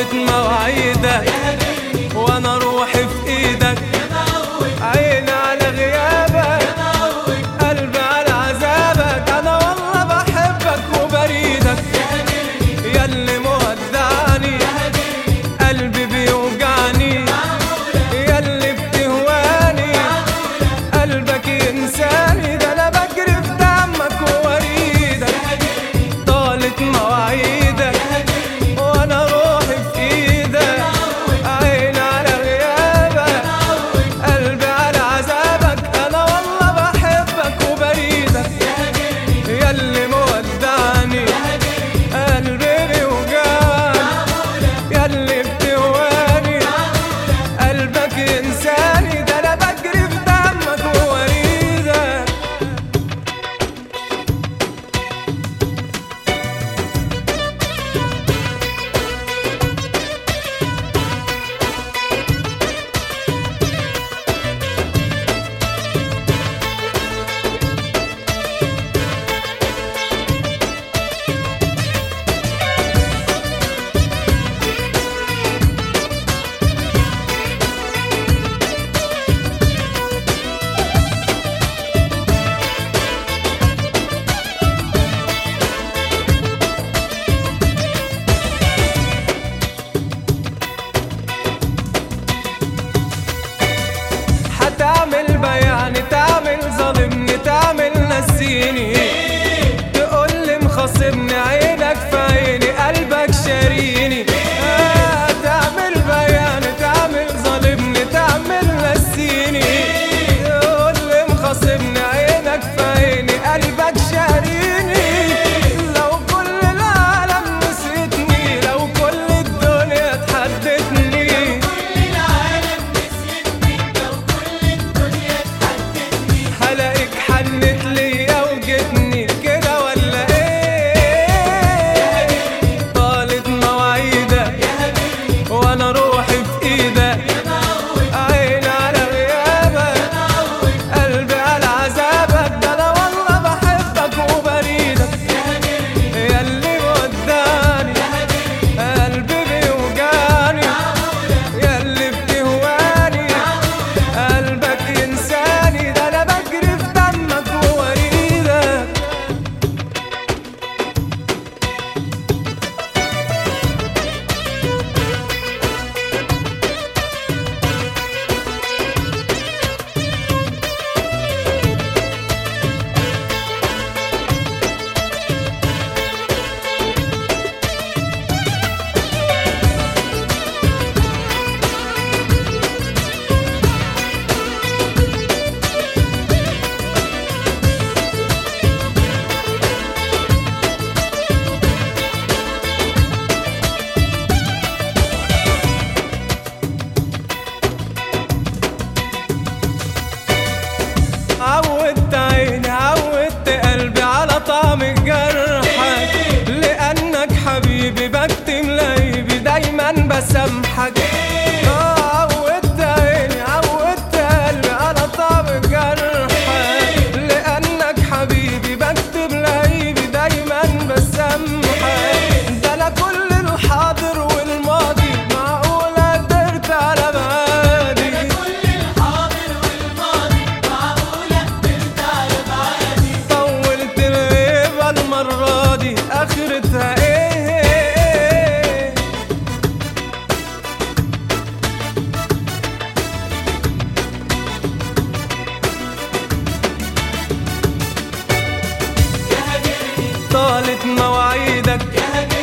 طالت مواعيدك وانا روحي في ايدك، عيني على غيابك، قلبي على عذابك. انا والله بحبك وبريدك، ياللي مودعني قلبي بيوجعني، ياللي بتهواني قلبك ينساني. ده انا بجري في دمك ووريدك، طالت مواعيدك وانا روحي في ايدك، عيني على غيابك، قلبي على عذابك. انا والله بحبك وبريدك، ياللي مودعني قلبي بيوجعني، ياللي بتهواني قلبك ينساني. ده انا بجري في دمك ووريدك. تعمل بيعني، تعمل ظالمني، تعمل نسيني، تقولي مخاصمني، عينك في عيني قلبك شاريني. تعمل بيعني، تعمل ظالمني، تعمل نسيني، تقولي مخاصمني، عينك في عيني قلبك شاريني. لو كل العالم نسيتني، لو كل الدنيا تحدتني، هلاقيك حنت ليا وجيتني كده ولا ايه؟ طالت مواعيدك وانا روحي في ايدك، عيني على غيابك، قلبي على عذابك. ده انا والله بحبك وبريدك، ياللي مودعني قلبي بيوجعني، ياللي بتهواني قلبك ينساني. ده انا بجري في دمك ووريدك. عودت عيني، عودت قلبي على طعم جرحك، لأنك حبيبي بكتم لعيبي دايما بسامحك. عودت عيني، عودت قلبي على طعم جرحك، لأنك حبيبي بكتم لعيبي دايما بسامحك. ده أنا كل الحاضر والماضي معقولة قدرت على بعادي، طولت الغيبة المرة دي آخرتها ايه؟ طالت مواعيدك